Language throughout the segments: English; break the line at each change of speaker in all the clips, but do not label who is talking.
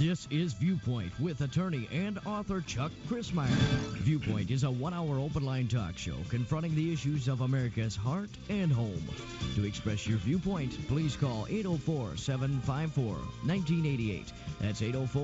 This is Viewpoint with attorney and author Chuck Crismier. Viewpoint is a one-hour open-line talk show confronting the issues of America's heart and home. To express your viewpoint, please call 804-754-1988. That's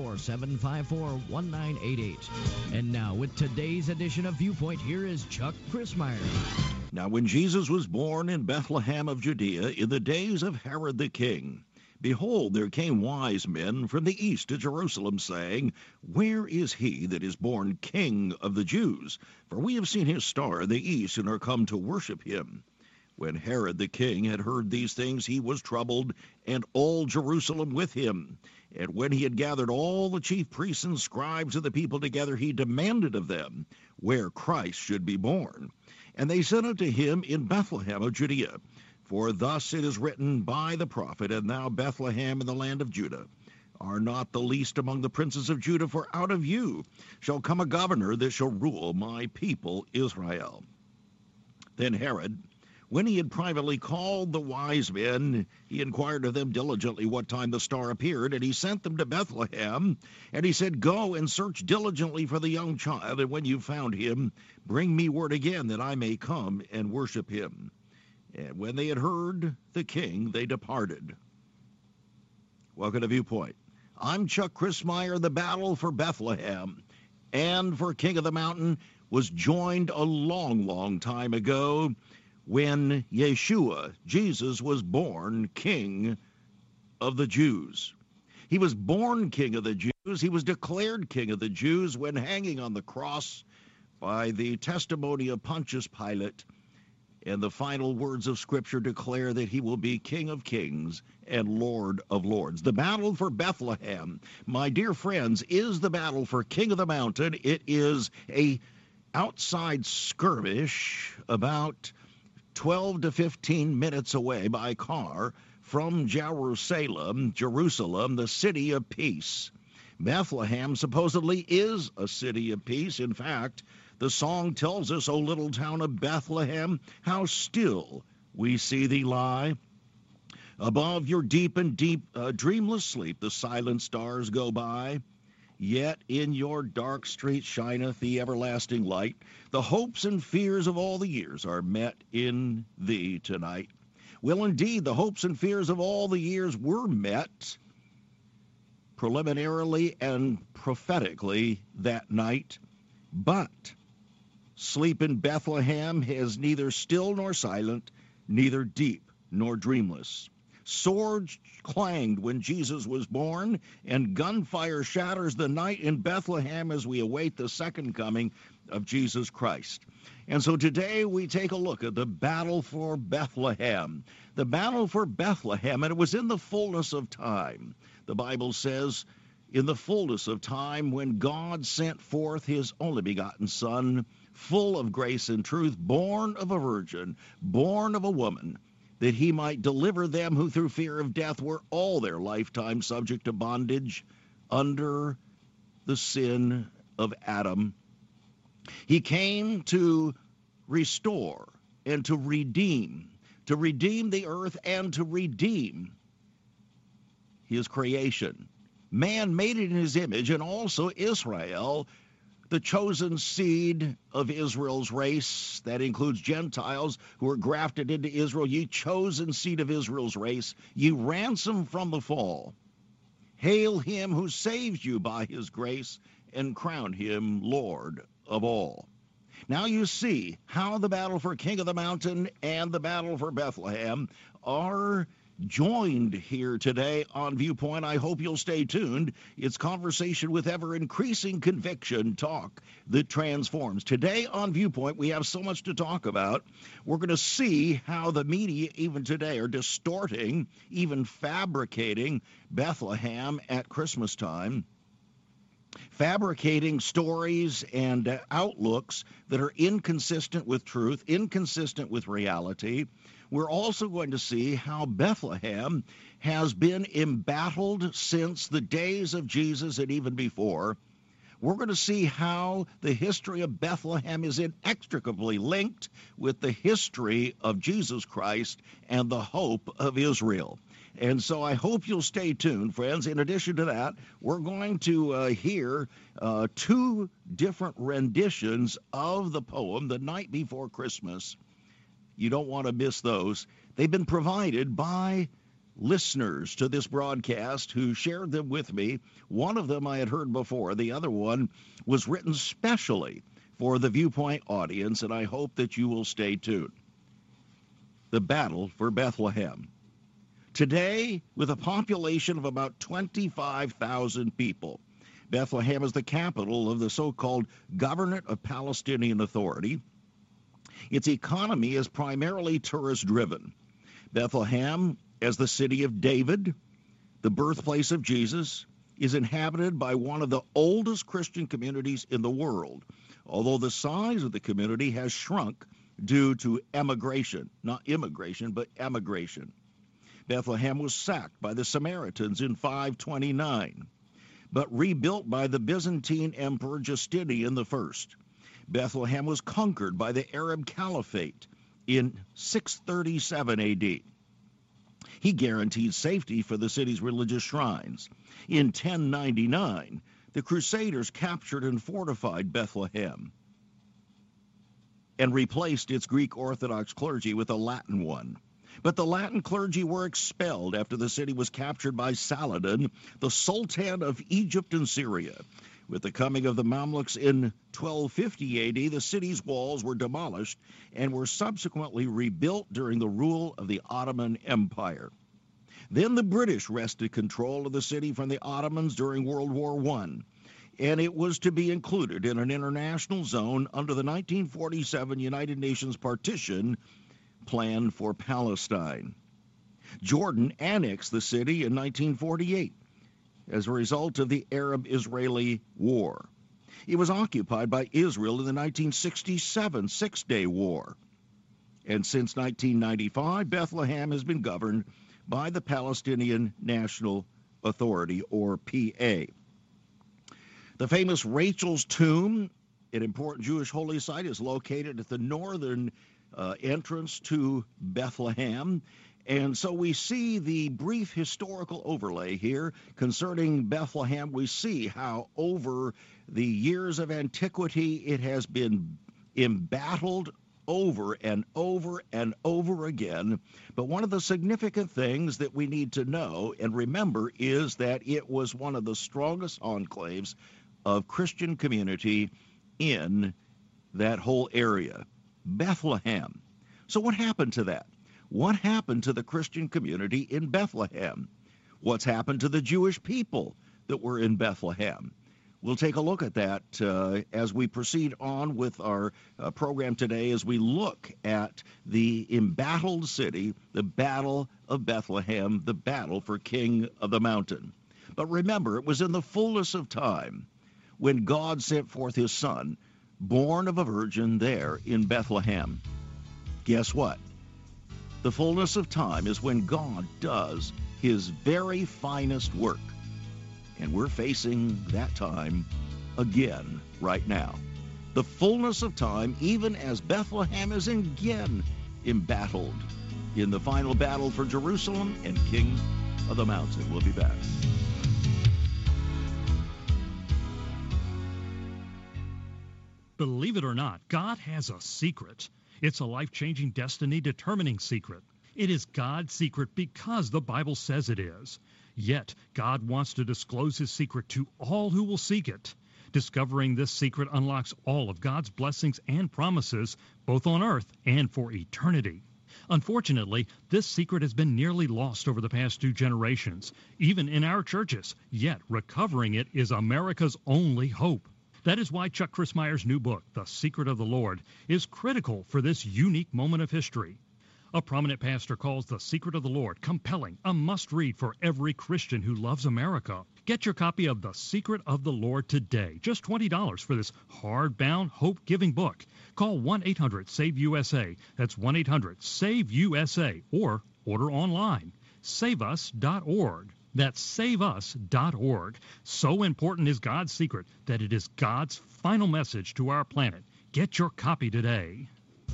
804-754-1988. And now, with today's edition of Viewpoint, here is Chuck Crismier.
Now, when Jesus was born in Bethlehem of Judea in the days of Herod the king, behold, there came wise men from the east to Jerusalem, saying, Where is he that is born King of the Jews? For we have seen his star in the east, and are come to worship him. When Herod the king had heard these things, he was troubled, and all Jerusalem with him. And when he had gathered all the chief priests and scribes of the people together, he demanded of them where Christ should be born. And they said unto him, In Bethlehem of Judea. For thus it is written by the prophet, And thou, Bethlehem, in the land of Judah, are not the least among the princes of Judah, for out of you shall come a governor that shall rule my people Israel. Then Herod, when he had privately called the wise men, he inquired of them diligently what time the star appeared, and he sent them to Bethlehem. And he said, Go and search diligently for the young child, and when you found him, bring me word again, that I may come and worship him. And when they had heard the king, they departed. Welcome to Viewpoint. I'm Chuck Crismier. The battle for Bethlehem and for King of the Mountain was joined a long, long time ago when Yeshua, Jesus, was born King of the Jews. He was born King of the Jews. He was declared King of the Jews when hanging on the cross by the testimony of Pontius Pilate. And the final words of Scripture declare that he will be King of Kings and Lord of Lords. The battle for Bethlehem, my dear friends, is the battle for King of the Mountain. It is a outside skirmish about 12 to 15 minutes away by car from Jerusalem, the city of peace. Bethlehem supposedly is a city of peace. In fact, the song tells us, O little town of Bethlehem, how still we see thee lie. Above your deep and dreamless sleep, the silent stars go by. Yet in your dark street shineth the everlasting light. The hopes and fears of all the years are met in thee tonight. Well, indeed, the hopes and fears of all the years were met preliminarily and prophetically that night. But sleep in Bethlehem is neither still nor silent, neither deep nor dreamless. Swords clanged when Jesus was born, and gunfire shatters the night in Bethlehem as we await the second coming of Jesus Christ. And so today we take a look at the battle for Bethlehem. The battle for Bethlehem, and it was in the fullness of time. The Bible says, in the fullness of time, when God sent forth his only begotten Son, full of grace and truth, born of a virgin, born of a woman, that he might deliver them who through fear of death were all their lifetime subject to bondage under the sin of Adam. He came to restore and to redeem the earth and to redeem his creation. Man made it in his image, and also Israel, the chosen seed of Israel's race. That includes Gentiles who are grafted into Israel. Ye chosen seed of Israel's race, ye ransomed from the fall. Hail him who saves you by his grace, and crown him Lord of all. Now you see how the battle for King of the Mountain and the battle for Bethlehem are joined here today on Viewpoint. I hope you'll stay tuned. It's conversation with ever-increasing conviction, talk that transforms. Today on Viewpoint, we have so much to talk about. We're going to see how the media, even today, are distorting, even fabricating Bethlehem at Christmas time, fabricating stories and outlooks that are inconsistent with truth, inconsistent with reality. We're also going to see how Bethlehem has been embattled since the days of Jesus and even before. We're going to see how the history of Bethlehem is inextricably linked with the history of Jesus Christ and the hope of Israel. And so I hope you'll stay tuned, friends. In addition to that, we're going to hear two different renditions of the poem, The Night Before Christmas. You don't want to miss those. They've been provided by listeners to this broadcast who shared them with me. One of them I had heard before. The other one was written specially for the Viewpoint audience, and I hope that you will stay tuned. The Battle for Bethlehem. Today, with a population of about 25,000 people, Bethlehem is the capital of the so-called Governorate of Palestinian Authority. Its economy is primarily tourist-driven. Bethlehem, as the city of David, the birthplace of Jesus, is inhabited by one of the oldest Christian communities in the world, although the size of the community has shrunk due to emigration, not immigration, but emigration. Bethlehem was sacked by the Samaritans in 529, but rebuilt by the Byzantine Emperor Justinian I. Bethlehem was conquered by the Arab Caliphate in 637 A.D. He guaranteed safety for the city's religious shrines. In 1099, the Crusaders captured and fortified Bethlehem and replaced its Greek Orthodox clergy with a Latin one. But the Latin clergy were expelled after the city was captured by Saladin, the Sultan of Egypt and Syria. With the coming of the Mamluks in 1250 A.D., the city's walls were demolished and were subsequently rebuilt during the rule of the Ottoman Empire. Then the British wrested control of the city from the Ottomans during World War I, and it was to be included in an international zone under the 1947 United Nations partition plan for Palestine. Jordan annexed the city in 1948 as a result of the Arab-Israeli War. It was occupied by Israel in the 1967 Six-Day War. And since 1995, Bethlehem has been governed by the Palestinian National Authority, or PA. The famous Rachel's Tomb, an important Jewish holy site, is located at the northern entrance to Bethlehem. And so we see the brief historical overlay here concerning Bethlehem. We see how over the years of antiquity it has been embattled over and over and over again. But one of the significant things that we need to know and remember is that it was one of the strongest enclaves of Christian community in that whole area, Bethlehem. So what happened to that? What happened to the Christian community in Bethlehem? What's happened to the Jewish people that were in Bethlehem? We'll take a look at that as we proceed on with our program today, as we look at the embattled city, the Battle of Bethlehem, the battle for King of the Mountain. But remember, it was in the fullness of time when God sent forth his Son, born of a virgin there in Bethlehem. Guess what? The fullness of time is when God does his very finest work. And we're facing that time again right now. The fullness of time, even as Bethlehem is again embattled in the final battle for Jerusalem and King of the Mountain. We'll be back.
Believe it or not, God has a secret. It's a life-changing, destiny-determining secret. It is God's secret because the Bible says it is. Yet, God wants to disclose his secret to all who will seek it. Discovering this secret unlocks all of God's blessings and promises, both on earth and for eternity. Unfortunately, this secret has been nearly lost over the past 2 generations, even in our churches. Yet, recovering it is America's only hope. That is why Chuck Crismier's new book, The Secret of the Lord, is critical for this unique moment of history. A prominent pastor calls The Secret of the Lord compelling, a must-read for every Christian who loves America. Get your copy of The Secret of the Lord today. Just $20 for this hardbound, hope-giving book. Call 1-800-SAVE-USA. That's 1-800-SAVE-USA. Or order online. SaveUs.org. That's saveus.org. So important is God's secret that it is God's final message to our planet. Get your copy today.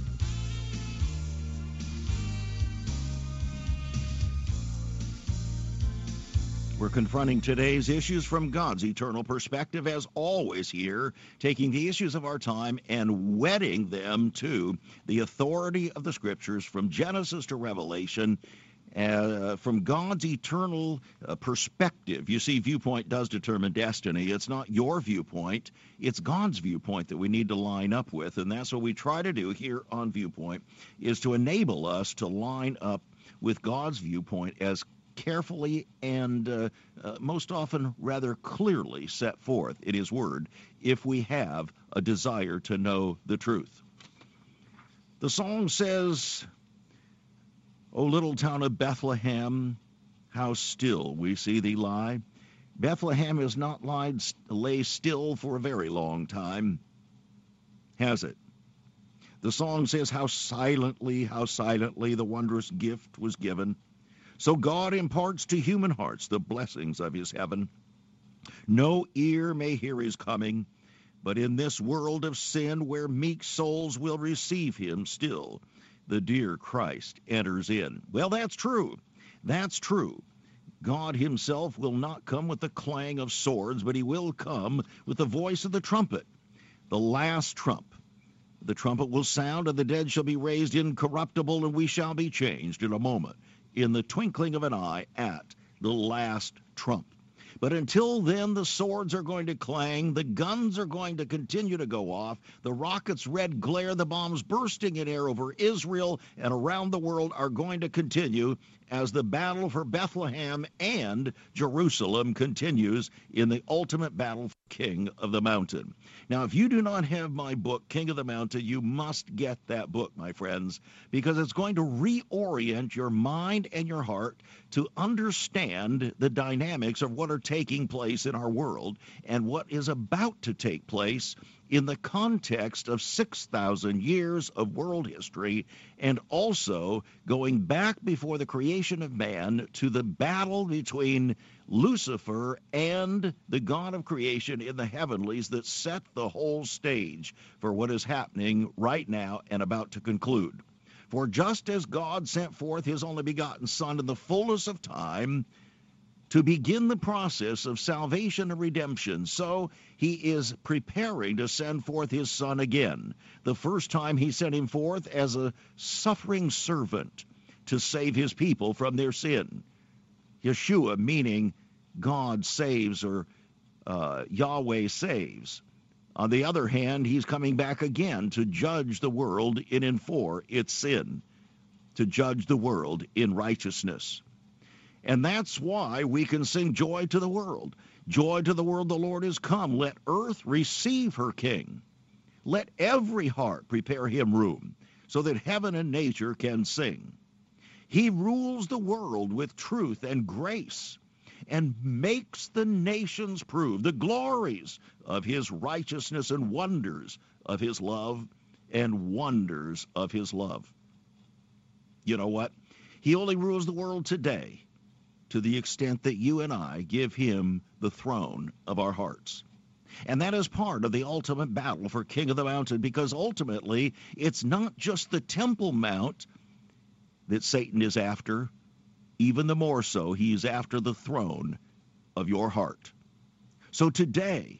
We're confronting today's issues from God's eternal perspective, as always here, taking the issues of our time and wedding them to the authority of the Scriptures from Genesis to Revelation, from God's eternal perspective. You see, viewpoint does determine destiny. It's not your viewpoint. It's God's viewpoint that we need to line up with, and that's what we try to do here on Viewpoint, is to enable us to line up with God's viewpoint as carefully and most often rather clearly set forth in His Word, if we have a desire to know the truth. The song says, "O little town of Bethlehem, how still we see thee lie." Bethlehem has not lay still for a very long time, has it? The song says, how silently the wondrous gift was given. So God imparts to human hearts the blessings of His heaven. No ear may hear His coming, but in this world of sin, where meek souls will receive Him still, the dear Christ enters in. Well, that's true. That's true. God Himself will not come with the clang of swords, but He will come with the voice of the trumpet, the last trump. The trumpet will sound, and the dead shall be raised incorruptible, and we shall be changed in a moment, in the twinkling of an eye, at the last trump. But until then, the swords are going to clang, the guns are going to continue to go off, the rockets' red glare, the bombs bursting in air over Israel and around the world are going to continue as the battle for Bethlehem and Jerusalem continues in the ultimate battle for King of the Mountain. Now, if you do not have my book, King of the Mountain, you must get that book, my friends, because it's going to reorient your mind and your heart to understand the dynamics of what are taking place in our world and what is about to take place in the context of 6,000 years of world history, and also going back before the creation of man to the battle between Lucifer and the God of creation in the heavenlies that set the whole stage for what is happening right now and about to conclude. For just as God sent forth His only begotten Son in the fullness of time to begin the process of salvation and redemption, so He is preparing to send forth His Son again. The first time He sent Him forth as a suffering servant to save His people from their sin. Yeshua, meaning God saves, or Yahweh saves. On the other hand, He's coming back again to judge the world in and for its sin, to judge the world in righteousness. And that's why we can sing joy to the world. Joy to the world, the Lord is come. Let earth receive her King. Let every heart prepare Him room, so that heaven and nature can sing. He rules the world with truth and grace, and makes the nations prove the glories of His righteousness and wonders of His love and wonders of His love. You know what? He only rules the world today to the extent that you and I give Him the throne of our hearts. And that is part of the ultimate battle for King of the Mountain, because ultimately it's not just the Temple Mount that Satan is after. Even the more so, he is after the throne of your heart. So today,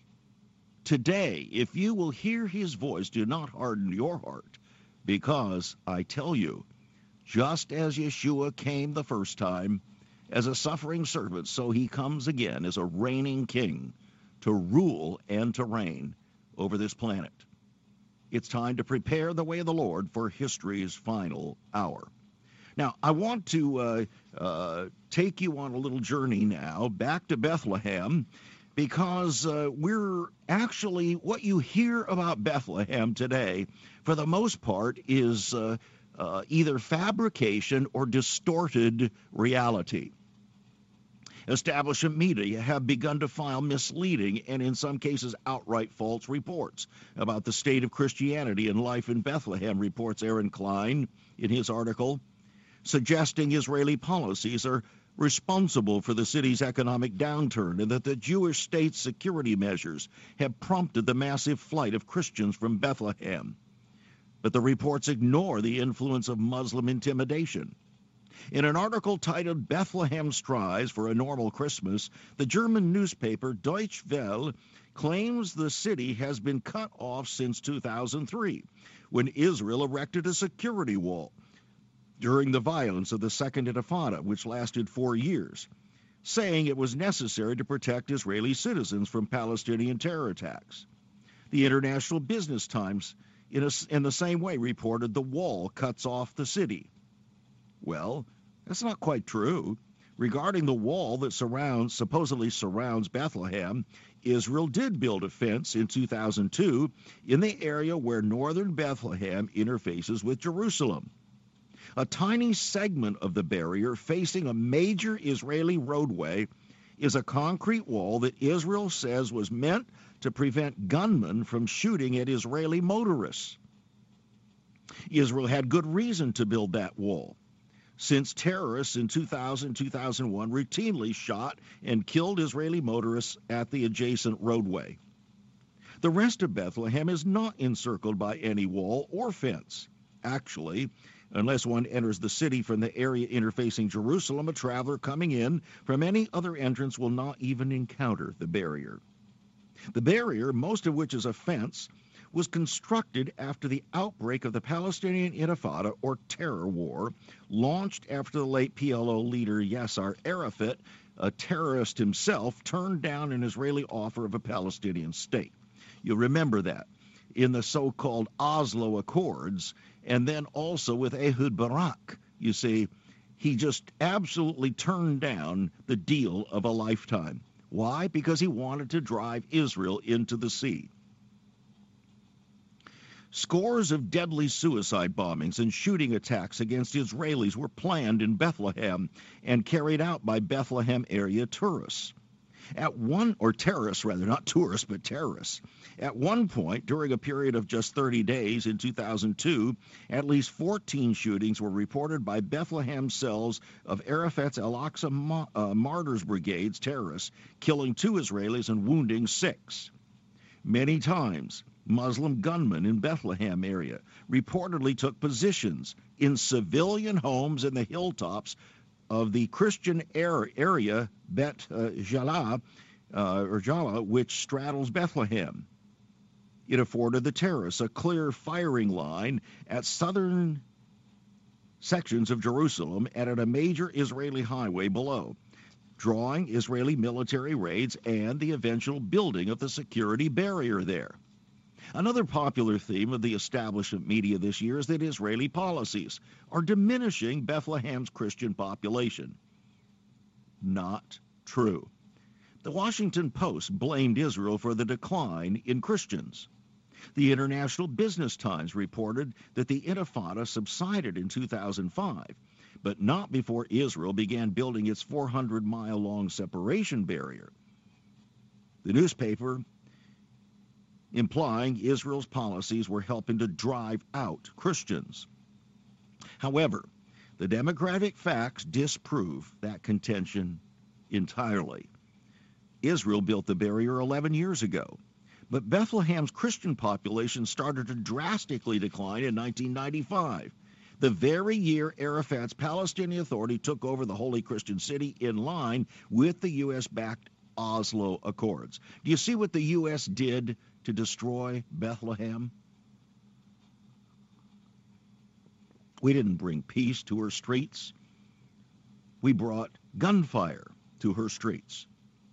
if you will hear His voice, do not harden your heart, because I tell you, just as Yeshua came the first time as a suffering servant, so He comes again as a reigning king to rule and to reign over this planet. It's time to prepare the way of the Lord for history's final hour. Now, I want to take you on a little journey now back to Bethlehem, because we're actually, what you hear about Bethlehem today, for the most part, is either fabrication or distorted reality. Establishment media have begun to file misleading and in some cases outright false reports about the state of Christianity and life in Bethlehem, reports Aaron Klein in his article, suggesting Israeli policies are responsible for the city's economic downturn and that the Jewish state's security measures have prompted the massive flight of Christians from Bethlehem. But the reports ignore the influence of Muslim intimidation. In an article titled Bethlehem Strives for a Normal Christmas, the German newspaper Deutsche Welle claims the city has been cut off since 2003, when Israel erected a security wall during the violence of the Second Intifada, which lasted 4 years, saying it was necessary to protect Israeli citizens from Palestinian terror attacks. The International Business Times, in the same way, reported the wall cuts off the city. Well, that's not quite true. Regarding the wall that supposedly surrounds Bethlehem, Israel did build a fence in 2002 in the area where northern Bethlehem interfaces with Jerusalem. A tiny segment of the barrier facing a major Israeli roadway is a concrete wall that Israel says was meant to prevent gunmen from shooting at Israeli motorists. Israel had good reason to build that wall, since terrorists in 2000-2001 routinely shot and killed Israeli motorists at the adjacent roadway. The rest of Bethlehem is not encircled by any wall or fence. Actually, unless one enters the city from the area interfacing Jerusalem, a traveler coming in from any other entrance will not even encounter the barrier. The barrier, most of which is a fence, was constructed after the outbreak of the Palestinian Intifada, or terror war, launched after the late PLO leader Yasser Arafat, a terrorist himself, turned down an Israeli offer of a Palestinian state. You'll remember that in the so-called Oslo Accords, and then also with Ehud Barak. You see, he just absolutely turned down the deal of a lifetime. Why? Because he wanted to drive Israel into the sea. Scores of deadly suicide bombings and shooting attacks against Israelis were planned in Bethlehem and carried out by Bethlehem area tourists. Terrorists, not tourists, but terrorists. At one point, during a period of just 30 days in 2002, at least 14 shootings were reported by Bethlehem cells of Arafat's Al-Aqsa Martyrs Brigade's terrorists, killing 2 Israelis and wounding 6. Many times, Muslim gunmen in Bethlehem area reportedly took positions in civilian homes in the hilltops of the Christian area Bet Jala, which straddles Bethlehem. It afforded the terrorists a clear firing line at southern sections of Jerusalem and at a major Israeli highway below, drawing Israeli military raids and the eventual building of the security barrier there. Another popular theme of the establishment media this year is that Israeli policies are diminishing Bethlehem's Christian population. Not true. The Washington Post blamed Israel for the decline in Christians. The International Business Times reported that the Intifada subsided in 2005, but not before Israel began building its 400-mile-long separation barrier. The newspaper implying Israel's policies were helping to drive out Christians. However, the demographic facts disprove that contention entirely. Israel built the barrier 11 years ago, but Bethlehem's Christian population started to drastically decline in 1995, the very year Arafat's Palestinian Authority took over the Holy Christian City in line with the U.S.-backed Oslo Accords. Do you see what the U.S. did to destroy Bethlehem? We didn't bring peace to her streets. We brought gunfire to her streets.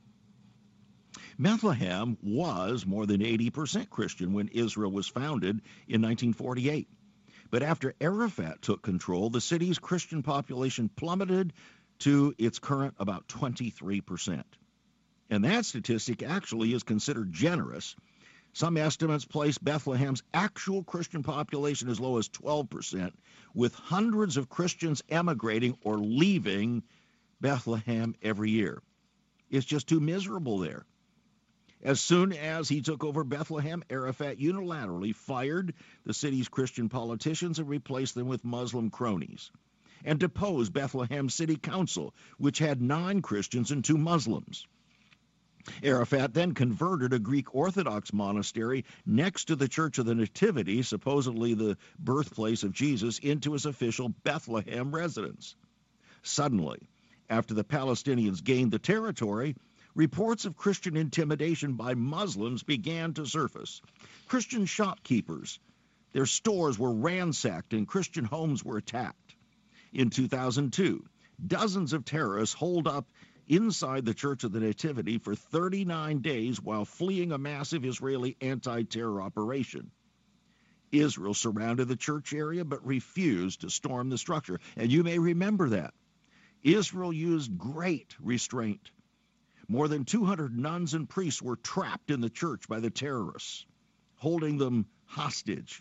Bethlehem was more than 80% Christian when Israel was founded in 1948. But after Arafat took control, the city's Christian population plummeted to its current about 23%. And that statistic actually is considered generous. Some estimates place Bethlehem's actual Christian population as low as 12%, with hundreds of Christians emigrating or leaving Bethlehem every year. It's just too miserable there. As soon as he took over Bethlehem, Arafat unilaterally fired the city's Christian politicians and replaced them with Muslim cronies. and deposed Bethlehem City Council, which had 9 Christians and 2 Muslims. Arafat then converted a Greek Orthodox monastery next to the Church of the Nativity, supposedly the birthplace of Jesus, into his official Bethlehem residence. Suddenly, after the Palestinians gained the territory, reports of Christian intimidation by Muslims began to surface. Christian shopkeepers, their stores were ransacked and Christian homes were attacked. In 2002, dozens of terrorists holed up inside the Church of the Nativity for 39 days while fleeing a massive Israeli anti-terror operation. Israel surrounded the church area but refused to storm the structure. And you may remember that. Israel used great restraint. More than 200 nuns and priests were trapped in the church by the terrorists, holding them hostage.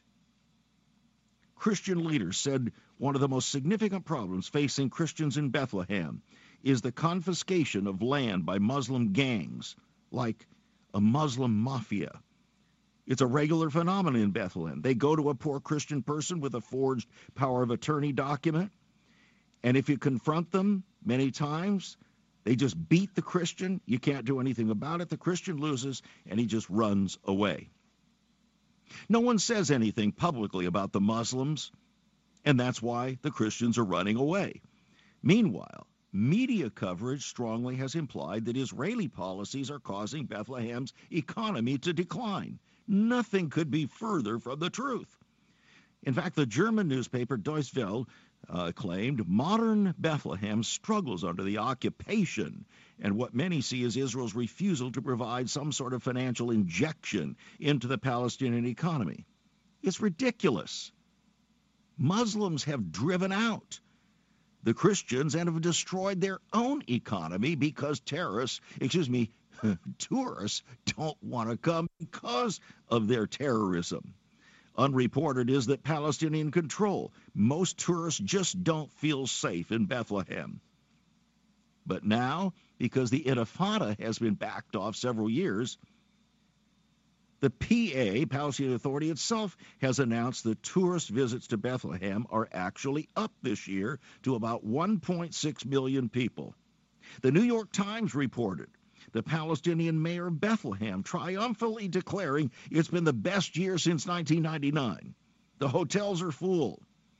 Christian leaders said one of the most significant problems facing Christians in Bethlehem is the confiscation of land by Muslim gangs, like a Muslim mafia. It's a regular phenomenon in Bethlehem. They go to a poor Christian person with a forged power of attorney document, and if you confront them many times, they just beat the Christian. You can't do anything about it. The Christian loses, and he just runs away. No one says anything publicly about the Muslims, and that's why the Christians are running away. Meanwhile, media coverage strongly has implied that Israeli policies are causing Bethlehem's economy to decline. Nothing could be further from the truth. In fact, the German newspaper Deutsche Welle claimed modern Bethlehem struggles under the occupation and what many see as Israel's refusal to provide some sort of financial injection into the Palestinian economy. It's ridiculous. Muslims have driven out the Christians and have destroyed their own economy because tourists don't want to come because of their terrorism. Unreported is that Palestinian control. Most tourists just don't feel safe in Bethlehem. But now, because the Intifada has been backed off several years, the PA, Palestinian Authority itself, has announced that tourist visits to Bethlehem are actually up this year to about 1.6 million people. The New York Times reported the Palestinian mayor of Bethlehem triumphantly declaring it's been the best year since 1999. The hotels are full.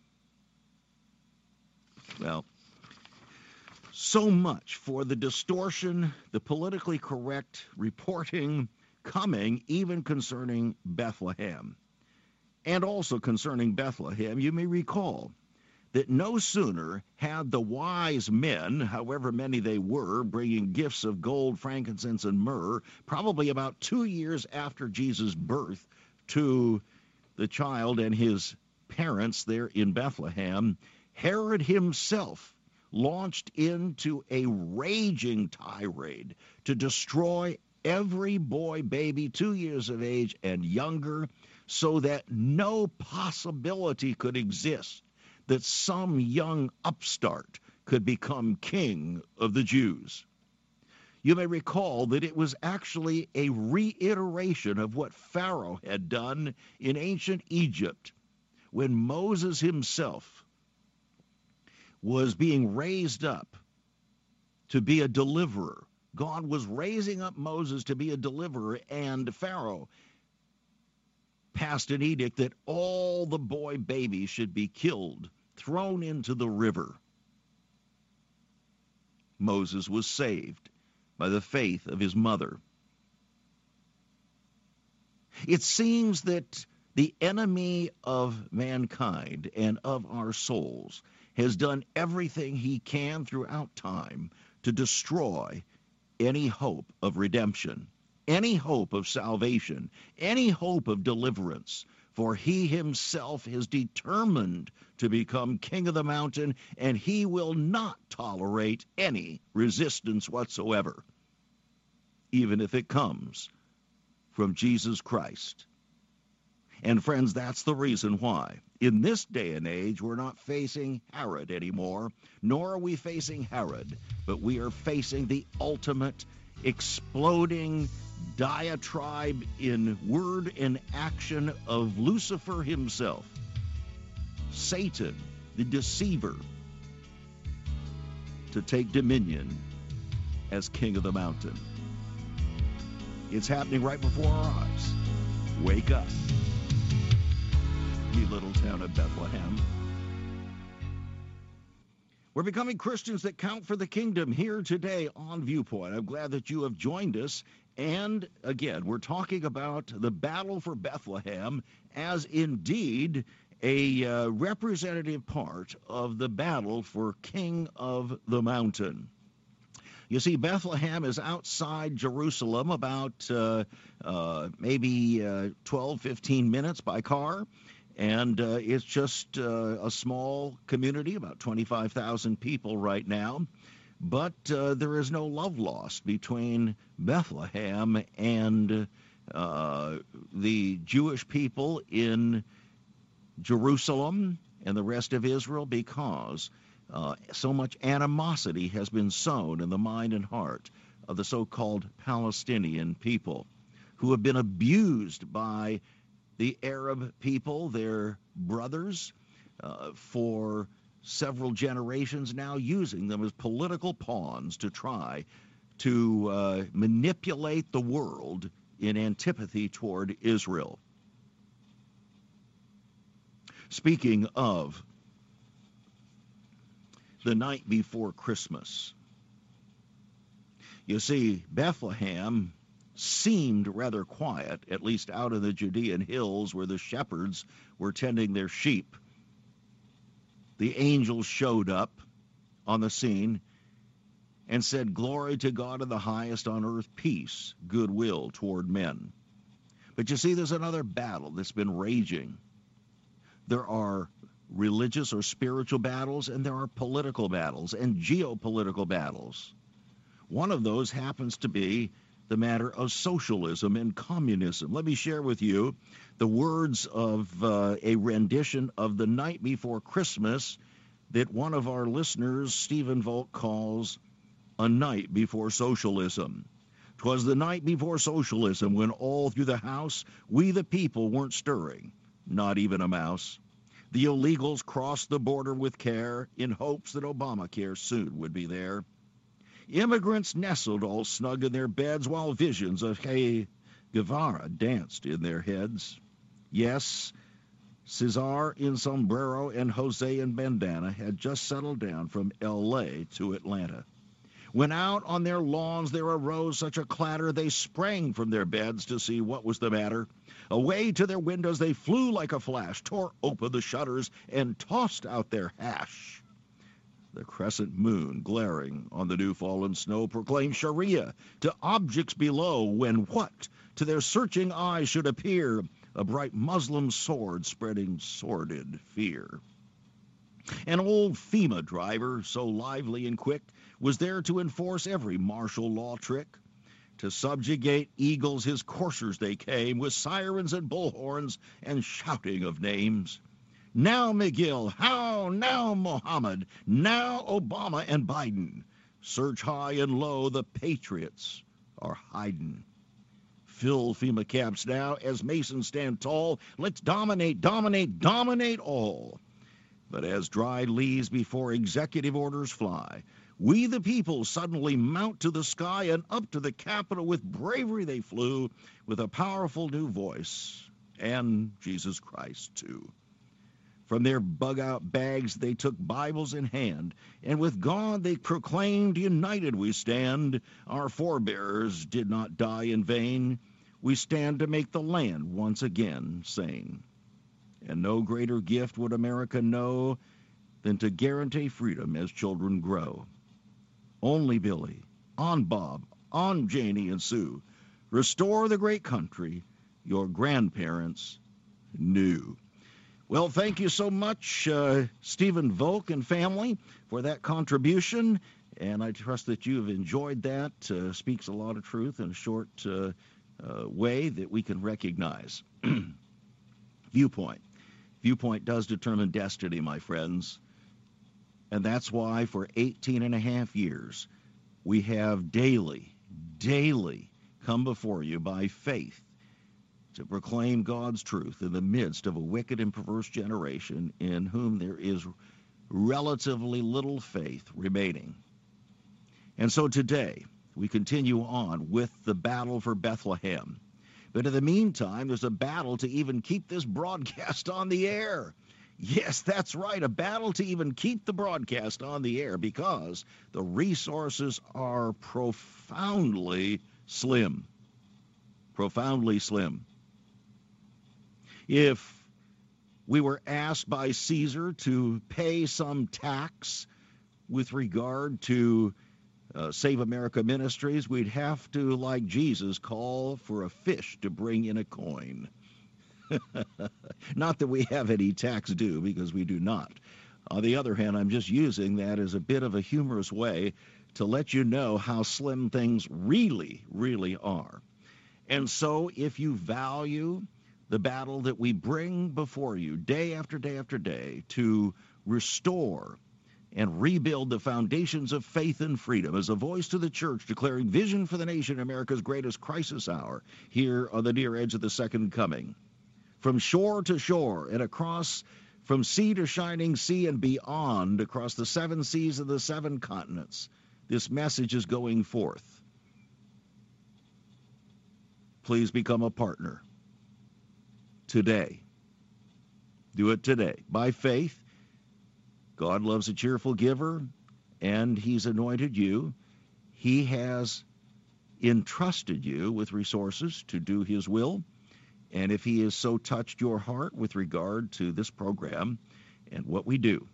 Well, so much for the distortion, the politically correct reporting coming even concerning Bethlehem. And also concerning Bethlehem, you may recall that no sooner had the wise men, however many they were, bringing gifts of gold, frankincense, and myrrh, probably about 2 years after Jesus' birth to the child and his parents there in Bethlehem, Herod himself launched into a raging tirade to destroy every boy, baby, 2 years of age and younger, so that no possibility could exist that some young upstart could become king of the Jews. You may recall that it was actually a reiteration of what Pharaoh had done in ancient Egypt when Moses himself was being raised up to be a deliverer. God was raising up Moses to be a deliverer, and Pharaoh passed an edict that all the boy babies should be killed, thrown into the river. Moses was saved by the faith of his mother. It seems that the enemy of mankind and of our souls has done everything he can throughout time to destroy any hope of redemption, any hope of salvation, any hope of deliverance, for he himself is determined to become king of the mountain, and he will not tolerate any resistance whatsoever, even if it comes from Jesus Christ. And friends, that's the reason why in this day and age we're not facing Herod anymore, nor are we facing Herod, but we are facing the ultimate exploding diatribe in word and action of Lucifer himself, Satan, the deceiver, to take dominion as king of the mountain. It's happening right before our eyes. Wake up, ye little town of Bethlehem. We're becoming Christians that count for the kingdom here today on Viewpoint. I'm glad that you have joined us. And again, we're talking about the battle for Bethlehem as indeed a representative part of the battle for King of the Mountain. You see, Bethlehem is outside Jerusalem, about maybe 12, 15 minutes by car. And it's just a small community, about 25,000 people right now. But there is no love lost between Bethlehem and the Jewish people in Jerusalem and the rest of Israel, because so much animosity has been sown in the mind and heart of the so-called Palestinian people, who have been abused by the Arab people, their brothers, for several generations now, using them as political pawns to try to manipulate the world in antipathy toward Israel. Speaking of the night before Christmas, you see, Bethlehem seemed rather quiet, at least out in the Judean hills where the shepherds were tending their sheep. The angels showed up on the scene and said, "Glory to God in the highest, on earth peace, goodwill toward men." But you see, there's another battle that's been raging. There are religious or spiritual battles, and there are political battles and geopolitical battles. One of those happens to be the matter of socialism and communism. Let me share with you the words of a rendition of The Night Before Christmas that one of our listeners, Stephen Volk, calls A Night Before Socialism. 'Twas the night before socialism, when all through the house we the people weren't stirring, not even a mouse. The illegals crossed the border with care, in hopes that Obamacare soon would be there. Immigrants nestled all snug in their beds, while visions of Che Guevara danced in their heads. Yes, Cesar in sombrero and Jose in bandana had just settled down from L.A. to Atlanta. When out on their lawns there arose such a clatter, they sprang from their beds to see what was the matter. Away to their windows they flew like a flash, tore open the shutters, and tossed out their hash. The crescent moon, glaring on the new-fallen snow, proclaimed Sharia to objects below, when what to their searching eyes should appear? A bright Muslim sword spreading sordid fear. An old FEMA driver, so lively and quick, was there to enforce every martial law trick. To subjugate eagles his coursers they came, with sirens and bullhorns and shouting of names. Now McGill, how now Mohammed, now Obama and Biden. Search high and low, the patriots are hiding. Fill FEMA camps now as Masons stand tall. Let's dominate, dominate, dominate all. But as dry leaves before executive orders fly, we the people suddenly mount to the sky, and up to the Capitol with bravery they flew, with a powerful new voice, and Jesus Christ too. From their bug-out bags they took Bibles in hand, and with God they proclaimed, "United we stand. Our forebears did not die in vain. We stand to make the land once again sane." And no greater gift would America know than to guarantee freedom as children grow. Only Billy, on Bob, on Janie and Sue, restore the great country your grandparents knew. Well, thank you so much, Stephen Volk and family, for that contribution, and I trust that you have enjoyed that. Speaks a lot of truth in a short way that we can recognize. Viewpoint. Viewpoint does determine destiny, my friends, and that's why for 18 and a half years we have daily come before you by faith to proclaim God's truth in the midst of a wicked and perverse generation in whom there is relatively little faith remaining. And so today, we continue on with the battle for Bethlehem. But in the meantime, there's a battle to even keep this broadcast on the air. Yes, that's right, a battle to even keep the broadcast on the air because the resources are profoundly slim. Profoundly slim. If we were asked by Caesar to pay some tax with regard to Save America Ministries, we'd have to, like Jesus, call for a fish to bring in a coin. Not that we have any tax due, because we do not. On the other hand, I'm just using that as a bit of a humorous way to let you know how slim things really, really are. And so if you value the battle that we bring before you day after day after day to restore and rebuild the foundations of faith and freedom as a voice to the church declaring vision for the nation, America's greatest crisis hour, here on the near edge of the second coming. From shore to shore and across, from sea to shining sea and beyond, across the 7 seas of the 7 continents, this message is going forth. Please become a partner today. Do it today. By faith, God loves a cheerful giver, and he's anointed you. He has entrusted you with resources to do his will. And if he has so touched your heart with regard to this program and what we do,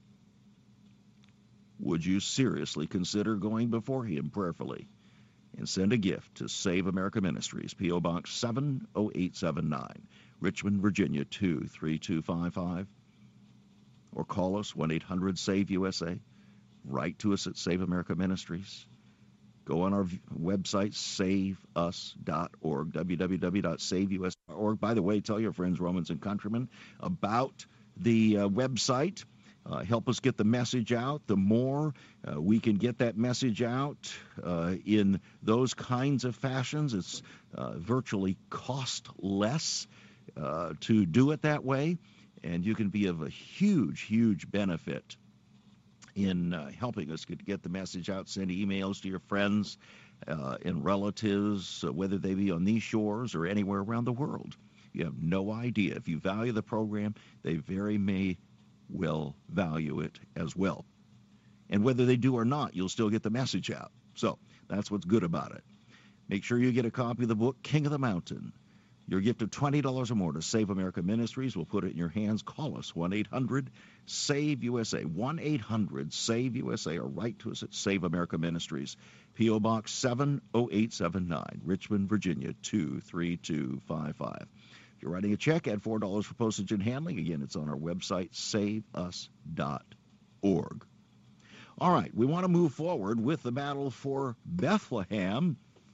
would you seriously consider going before him prayerfully and send a gift to Save America Ministries, P.O. Box 70879, Richmond, Virginia 23255, or call us 1-800-SAVE-USA. Write to us at Save America Ministries. Go on our website, saveus.org, www.saveus.org. By the way, tell your friends, Romans and countrymen, about the website. Help us get the message out. The more we can get that message out in those kinds of fashions, it's virtually cost less to do it that way, and you can be of a huge, huge benefit in helping us get the message out. Send emails to your friends and relatives, whether they be on these shores or anywhere around the world. You have no idea. If you value the program, they very may will value it as well. And whether they do or not, you'll still get the message out. So that's what's good about it. Make sure you get a copy of the book, King of the Mountain. Your gift of $20 or more to Save America Ministries will put it in your hands. Call us, 1-800-SAVE-USA, 1-800-SAVE-USA, or write to us at Save America Ministries, P.O. Box 70879, Richmond, Virginia 23255. If you're writing a check, add $4 for postage and handling. Again, it's on our website, saveus.org. All right, we want to move forward with the battle for Bethlehem.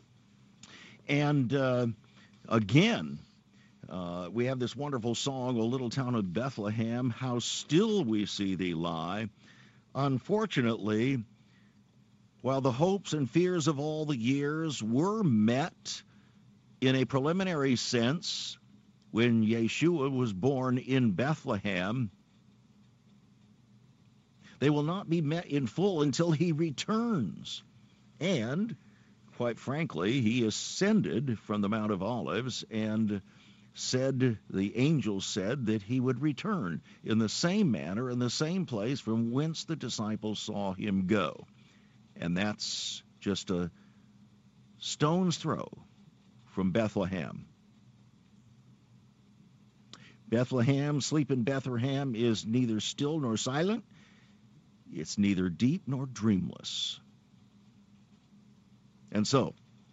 And again, we have this wonderful song, O Little Town of Bethlehem, How Still We See Thee Lie. Unfortunately, while the hopes and fears of all the years were met in a preliminary sense when Yeshua was born in Bethlehem, they will not be met in full until he returns. And quite frankly, he ascended from the Mount of Olives and said, the angel said, that he would return in the same manner, in the same place from whence the disciples saw him go. And that's just a stone's throw from Bethlehem. Bethlehem, sleep in Bethlehem, is neither still nor silent. It's neither deep nor dreamless. And so,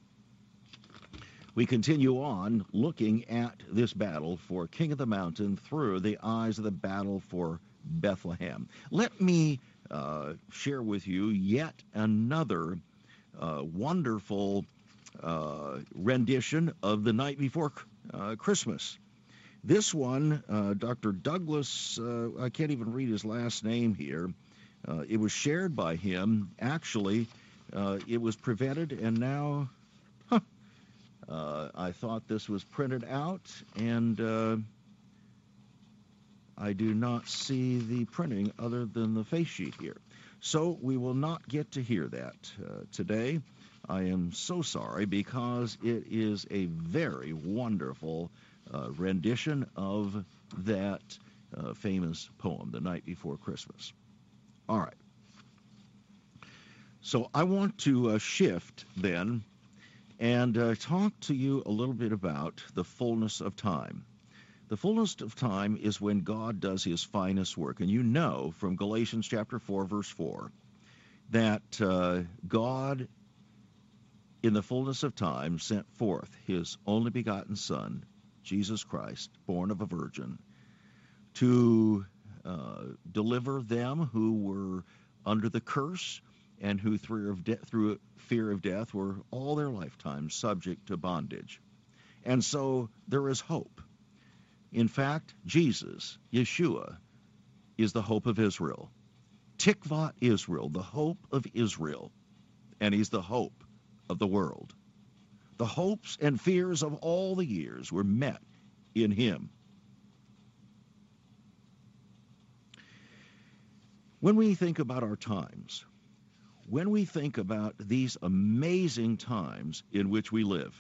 we continue on looking at this battle for King of the Mountain through the eyes of the battle for Bethlehem. Let me share with you yet another wonderful rendition of The Night Before Christmas. This one, Dr. Douglas, I can't even read his last name here. It was shared by him. Actually, it was prevented, and now I thought this was printed out, and I do not see the printing other than the face sheet here. So we will not get to hear that today. I am so sorry, because it is a very wonderful rendition of that famous poem, The Night Before Christmas. All right. So I want to shift then and talk to you a little bit about the fullness of time. The fullness of time is when God does his finest work. And you know from Galatians chapter 4, verse 4, that God, in the fullness of time, sent forth his only begotten Son, Jesus Christ, born of a virgin, to deliver them who were under the curse and who through fear of death were all their lifetime subject to bondage. And so there is hope. In fact, Jesus, Yeshua, is the hope of Israel. Tikvat Israel, the hope of Israel. And he's the hope of the world. The hopes and fears of all the years were met in him. When we think about our times, when we think about these amazing times in which we live,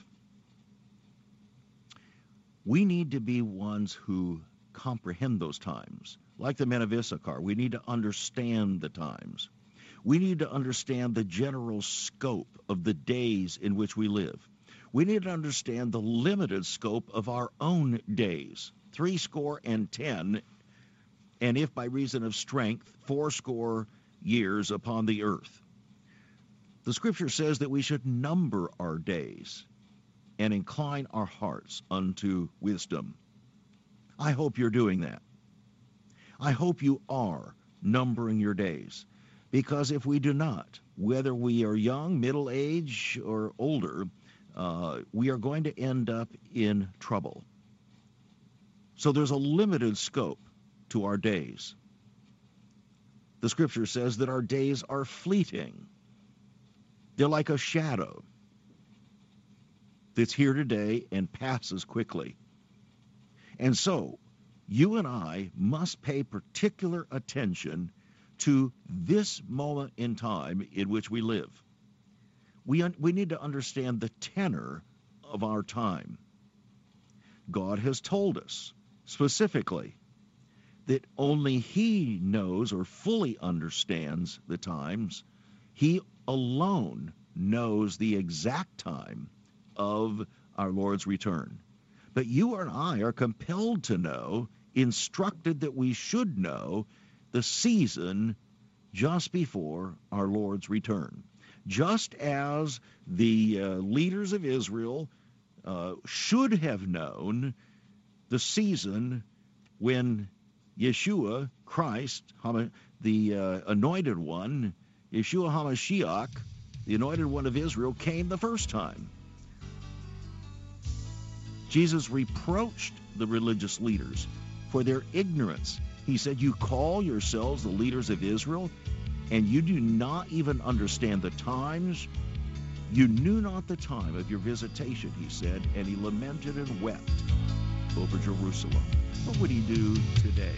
we need to be ones who comprehend those times. Like the men of Issachar, we need to understand the times. We need to understand the general scope of the days in which we live. We need to understand the limited scope of our own days, 70, and if by reason of strength, 80 years upon the earth. The Scripture says that we should number our days and incline our hearts unto wisdom. I hope you're doing that. I hope you are numbering your days, because if we do not, whether we are young, middle age, or older, we are going to end up in trouble. So there's a limited scope to our days. The Scripture says that our days are fleeting. They're like a shadow that's here today and passes quickly. And so, you and I must pay particular attention to this moment in time in which we live. We need to understand the tenor of our time. God has told us specifically that only he knows or fully understands the times. He alone knows the exact time of our Lord's return. But you and I are compelled to know, instructed that we should know, the season just before our Lord's return. Just as the leaders of Israel should have known the season when Yeshua, Christ, the anointed one, Yeshua HaMashiach, the anointed one of Israel, came the first time. Jesus reproached the religious leaders for their ignorance. He said, you call yourselves the leaders of Israel, and you do not even understand the times. You knew not the time of your visitation, he said, and he lamented and wept over Jerusalem. What would he do today?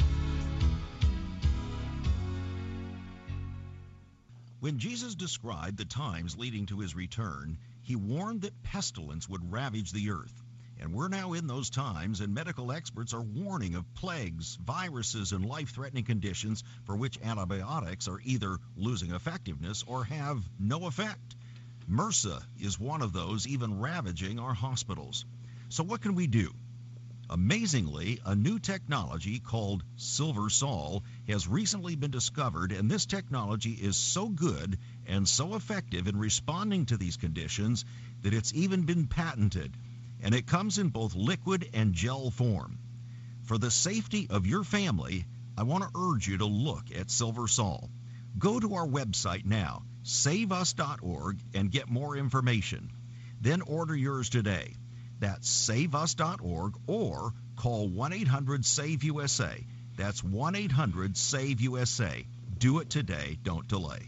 When Jesus described the times leading to his return, he warned that pestilence would ravage the earth. And we're now in those times, and medical experts are warning of plagues, viruses, and life-threatening conditions for which antibiotics are either losing effectiveness or have no effect. MRSA is one of those, even ravaging our hospitals. So what can we do? Amazingly, a new technology called SilverSol has recently been discovered, and this technology is so good and so effective in responding to these conditions that it's even been patented. And it comes in both liquid and gel form. For the safety of your family, I want to urge you to look at SilverSol. Go to our website now, saveus.org, and get more information. Then order yours today. That's saveus.org, or call 1-800-SAVE-USA. That's 1-800-SAVE-USA. Do it today. Don't delay.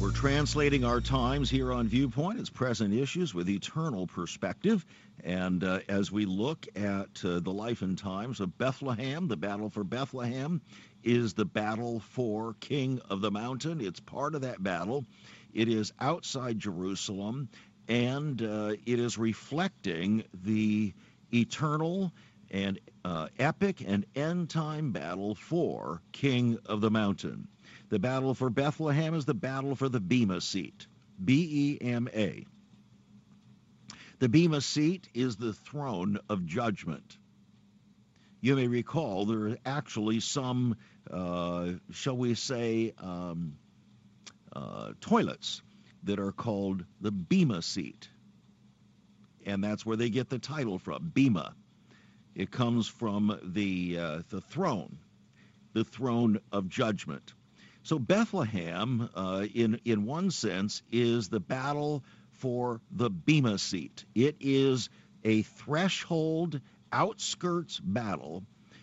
We're translating our times here on Viewpoint. It's present issues with eternal perspective. And as we look at the life and times of Bethlehem, the battle for Bethlehem is the battle for King of the Mountain. It's part of that battle. It is outside Jerusalem, and it is reflecting the eternal and epic and end-time battle for King of the Mountain. The battle for Bethlehem is the battle for the Bema seat, B-E-M-A. The Bema seat is the throne of judgment. You may recall there are actually some, shall we say, toilets that are called the Bema seat. And that's where they get the title from, Bema. It comes from the throne of judgment. So Bethlehem, in one sense, is the battle for the Bema seat. It is a threshold, outskirts battle,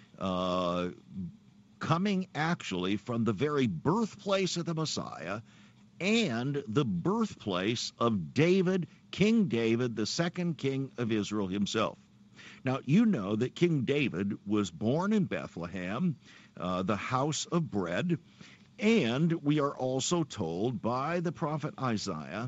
coming actually from the very birthplace of the Messiah and the birthplace of David, King David, the second king of Israel himself. Now, you know that King David was born in Bethlehem, the house of bread. And we are also told by the prophet Isaiah,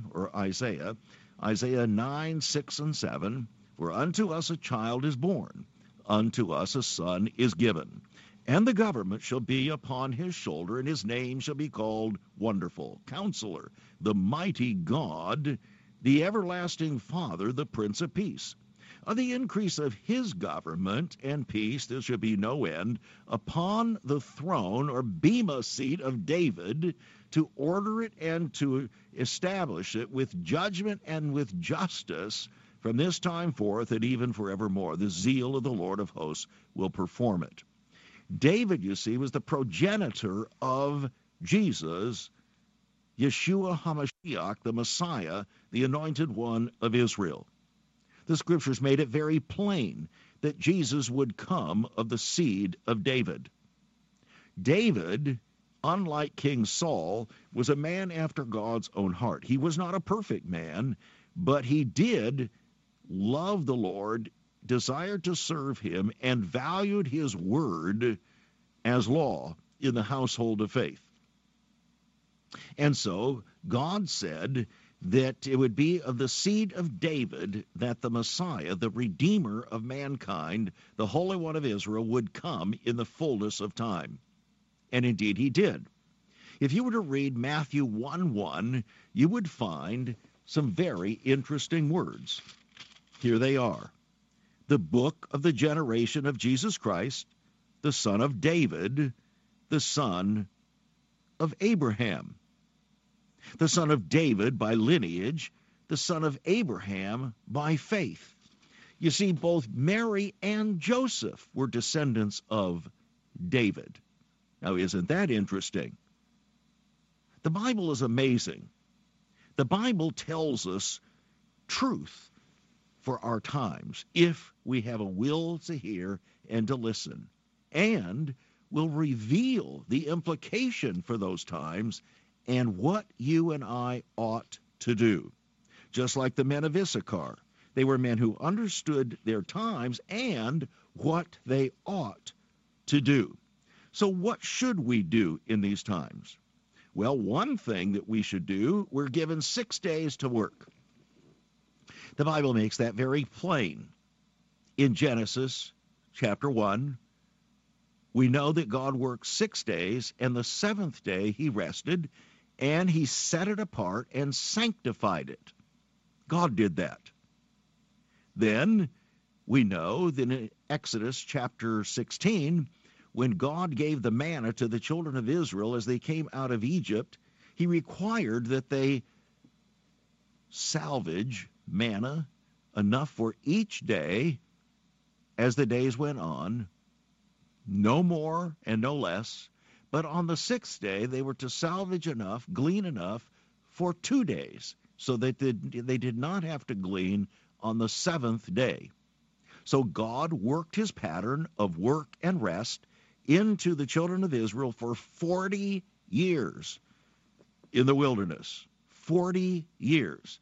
Isaiah 9, 6, and 7, for unto us a child is born, unto us a son is given, and the government shall be upon his shoulder, and his name shall be called Wonderful, Counselor, the Mighty God, the Everlasting Father, the Prince of Peace. Of the increase of his government and peace there shall be no end upon the throne or Bema seat of David, to order it and to establish it with judgment and with justice from this time forth and even forevermore. The zeal of the Lord of hosts will perform it. David, you see, was the progenitor of Jesus, Yeshua HaMashiach, the Messiah, the anointed one of Israel. The scriptures made it very plain that Jesus would come of the seed of David. David, unlike King Saul, was a man after God's own heart. He was not a perfect man, but he did love the Lord, desired to serve him, and valued his word as law in the household of faith. And so God said that it would be of the seed of David that the Messiah, the Redeemer of mankind, the Holy One of Israel, would come in the fullness of time. And indeed he did. If you were to read Matthew 1:1, you would find some very interesting words. Here they are. The book of the generation of Jesus Christ, the son of David, the son of Abraham. The son of David by lineage, the son of Abraham by faith. You see, both Mary and Joseph were descendants of David. Now, isn't that interesting? The Bible is amazing. The Bible tells us truth for our times if we have a will to hear and to listen, and will reveal the implication for those times and what you and I ought to do. Just like the men of Issachar, they were men who understood their times and what they ought to do. So what should we do in these times? Well, one thing that we should do, we're given 6 days to work. The Bible makes that very plain. In Genesis chapter 1, we know that God worked 6 days, and the seventh day he rested, and he set it apart and sanctified it. God did that. Then we know that in Exodus chapter 16, when God gave the manna to the children of Israel as they came out of Egypt, he required that they salvage manna enough for each day as the days went on, no more and no less. But on the sixth day, they were to salvage enough, glean enough for 2 days, so that they did not have to glean on the seventh day. So God worked his pattern of work and rest into the children of Israel for 40 years. in the wilderness. 40 years.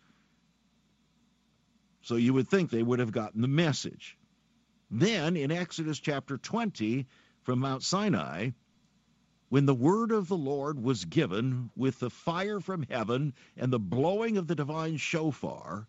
So you would think they would have gotten the message. Then in Exodus chapter 20 from Mount Sinai, when the word of the Lord was given with the fire from heaven and the blowing of the divine shofar,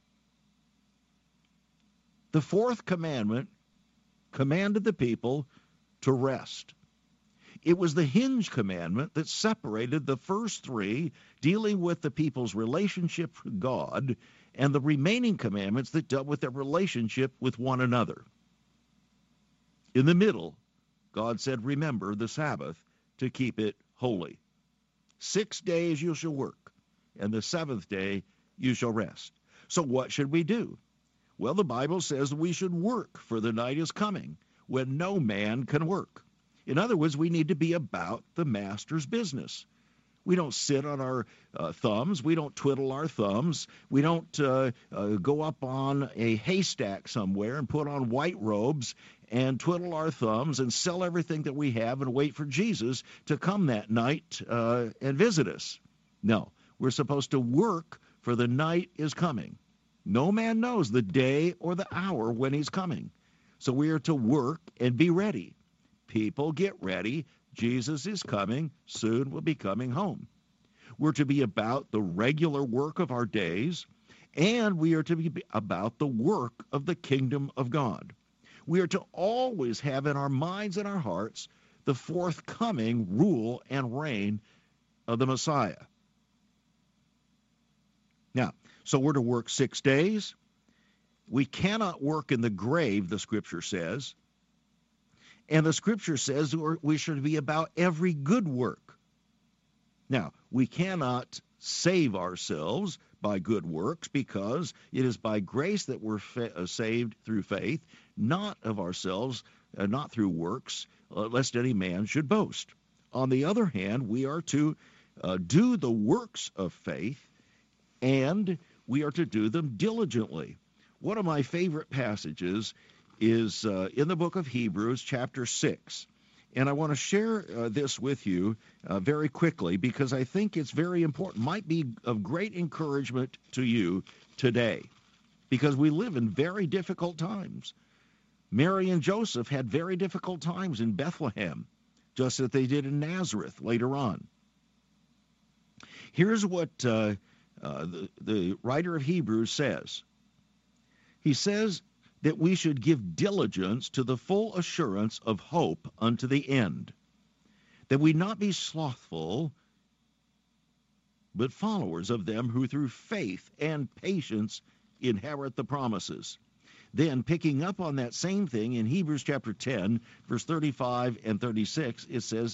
the fourth commandment commanded the people to rest. It was the hinge commandment that separated the first three, dealing with the people's relationship with God, and the remaining commandments that dealt with their relationship with one another. In the middle, God said, remember the Sabbath to keep it holy. 6 days you shall work, and the seventh day you shall rest. So what should we do? Well, the Bible says we should work, for the night is coming when no man can work. In other words, we need to be about the master's business. We don't sit on our thumbs. We don't twiddle our thumbs. We don't go up on a haystack somewhere and put on white robes and twiddle our thumbs and sell everything that we have and wait for Jesus to come that night and visit us. No, we're supposed to work, for the night is coming. No man knows the day or the hour when he's coming. So we are to work and be ready. People, get ready. Jesus is coming. Soon we'll be coming home. We're to be about the regular work of our days, and we are to be about the work of the kingdom of God. We are to always have in our minds and our hearts the forthcoming rule and reign of the Messiah. Now, so we're to work 6 days. We cannot work in the grave, the Scripture says. And the Scripture says we should be about every good work. Now, we cannot save ourselves by good works, because it is by grace that we're saved through faith, not of ourselves, not through works, lest any man should boast. On the other hand, we are to do the works of faith, and we are to do them diligently. One of my favorite passages is in the book of Hebrews, chapter 6. And I want to share this with you very quickly, because I think it's very important, might be of great encouragement to you today, because we live in very difficult times. Mary and Joseph had very difficult times in Bethlehem, just as they did in Nazareth later on. Here's what the writer of Hebrews says. He says that we should give diligence to the full assurance of hope unto the end, that we not be slothful, but followers of them who through faith and patience inherit the promises. Then, picking up on that same thing in Hebrews chapter 10, verse 35 and 36, it says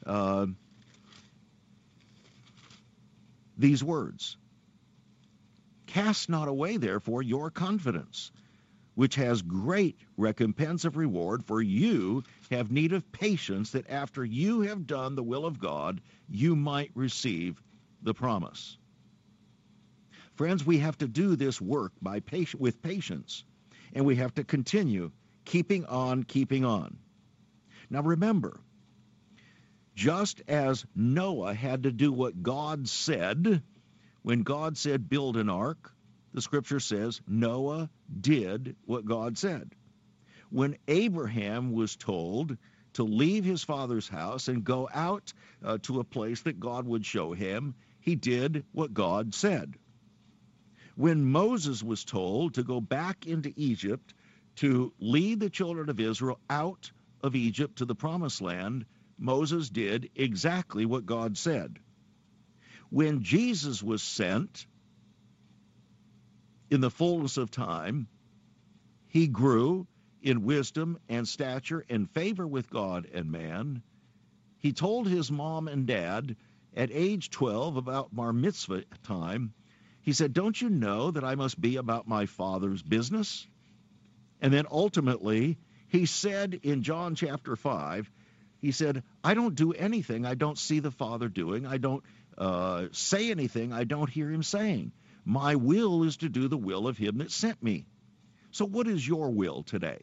these words, "Cast not away, therefore, your confidence, which has great recompense of reward, for you have need of patience, that after you have done the will of God, you might receive the promise." Friends, we have to do this work with patience, and we have to continue keeping on, keeping on. Now remember, just as Noah had to do what God said, when God said build an ark, the Scripture says Noah did what God said. When Abraham was told to leave his father's house and go out to a place that God would show him, he did what God said. When Moses was told to go back into Egypt to lead the children of Israel out of Egypt to the promised land, Moses did exactly what God said. When Jesus was sent in the fullness of time, he grew in wisdom and stature and favor with God and man. He told his mom and dad at age 12, about bar mitzvah time, he said, "Don't you know that I must be about my Father's business?" And then ultimately, he said in John chapter 5, he said, "I don't do anything I don't see the Father doing. I don't say anything I don't hear him saying. My will is to do the will of him that sent me." So what is your will today?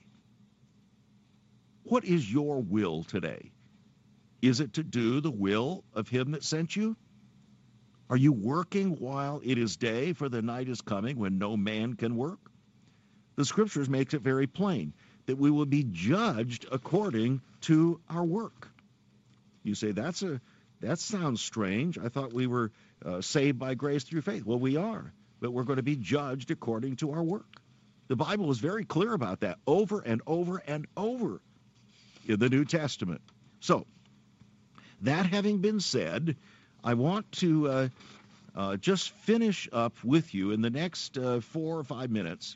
What is your will today? Is it to do the will of him that sent you? Are you working while it is day, for the night is coming when no man can work? The Scriptures makes it very plain that we will be judged according to our work. You say, that sounds strange. I thought we were saved by grace through faith. Well, we are, but we're going to be judged according to our work. The Bible is very clear about that over and over and over in the New Testament. So, that having been said, I want to just finish up with you in the next 4 or 5 minutes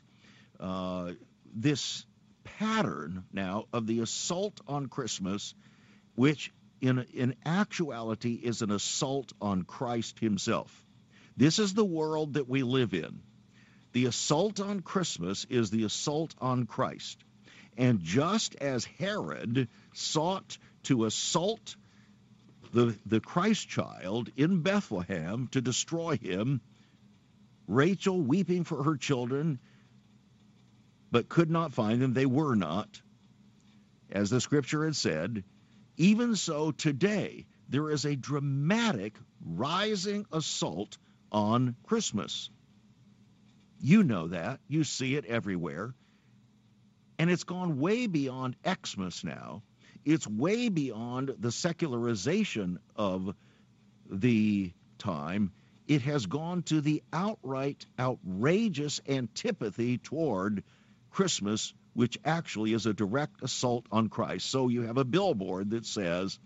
this pattern now of the assault on Christmas, which in actuality is an assault on Christ himself. This is the world that we live in. The assault on Christmas is the assault on Christ. And just as Herod sought to assault the Christ child in Bethlehem to destroy him, Rachel weeping for her children, but could not find them, they were not, as the Scripture had said, even so today there is a dramatic rising assault on Christmas. You know that. You see it everywhere. And it's gone way beyond Xmas now. It's way beyond the secularization of the time. It has gone to the outright, outrageous antipathy toward Christmas, which actually is a direct assault on Christ. So you have a billboard that says,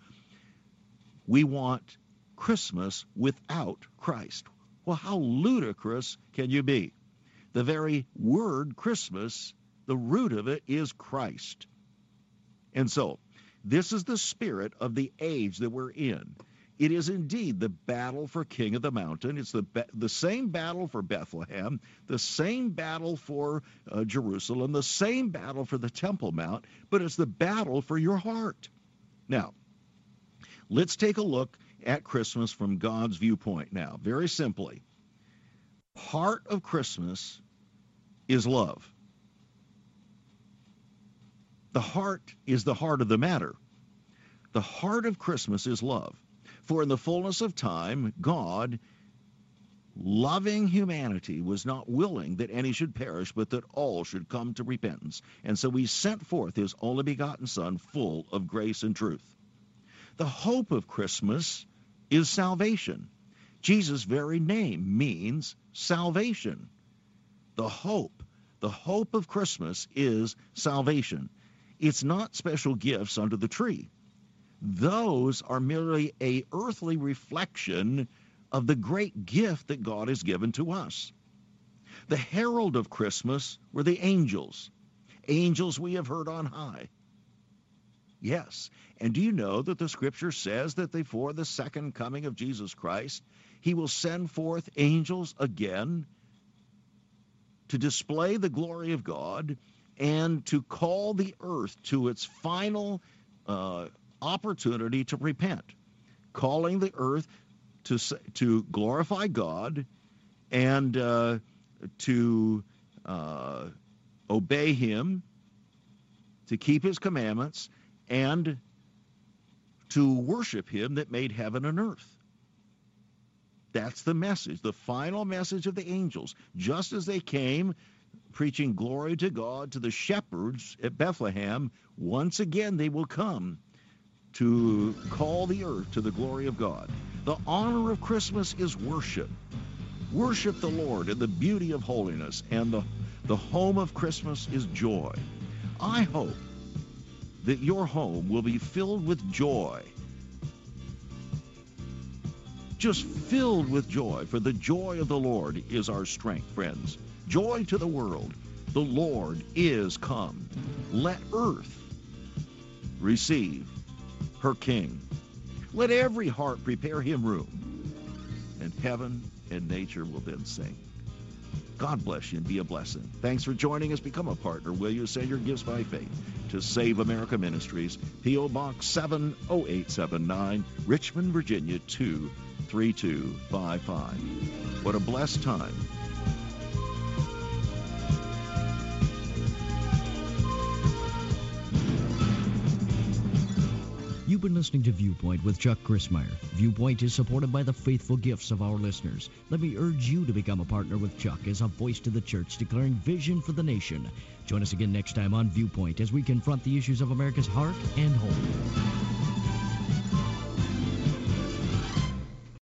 we want Christmas without Christ. Well, how ludicrous can you be? The very word Christmas, the root of it is Christ. And so, this is the spirit of the age that we're in. It is indeed the battle for King of the Mountain. It's the same battle for Bethlehem, the same battle for Jerusalem, the same battle for the Temple Mount, but it's the battle for your heart. Now, let's take a look at Christmas from God's viewpoint now. Very simply, heart of Christmas is love. The heart is the heart of the matter. The heart of Christmas is love. For in the fullness of time, God, loving humanity, was not willing that any should perish, but that all should come to repentance. And so he sent forth his only begotten Son, full of grace and truth. The hope of Christmas is salvation. Jesus' very name means salvation. The hope of Christmas is salvation. It's not special gifts under the tree. Those are merely an earthly reflection of the great gift that God has given to us. The herald of Christmas were the angels. Angels we have heard on high. Yes, and do you know that the Scripture says that before the second coming of Jesus Christ, he will send forth angels again to display the glory of God and to call the earth to its final opportunity to repent, calling the earth to glorify God and to obey him, to keep his commandments, and to worship him that made heaven and earth. That's the message, the final message of the angels. Just as they came preaching glory to God to the shepherds at Bethlehem, once again they will come to call the earth to the glory of God. The honor of Christmas is worship. Worship the Lord in the beauty of holiness, and the home of Christmas is joy. I hope that your home will be filled with joy. Just filled with joy, for the joy of the Lord is our strength, friends. Joy to the world. The Lord is come. Let earth receive her King. Let every heart prepare him room, and heaven and nature will then sing. God bless you and be a blessing. Thanks for joining us. Become a partner, will you? Send your gifts by faith to Save America Ministries, P.O. Box 70879, Richmond, Virginia 23255. What a blessed time.
You You've been listening to Viewpoint with Chuck Crismier. Viewpoint is supported by the faithful gifts of our listeners. Let me urge you to become a partner with Chuck as a voice to the church declaring vision for the nation. Join us again next time on Viewpoint as we confront the issues of America's heart and home.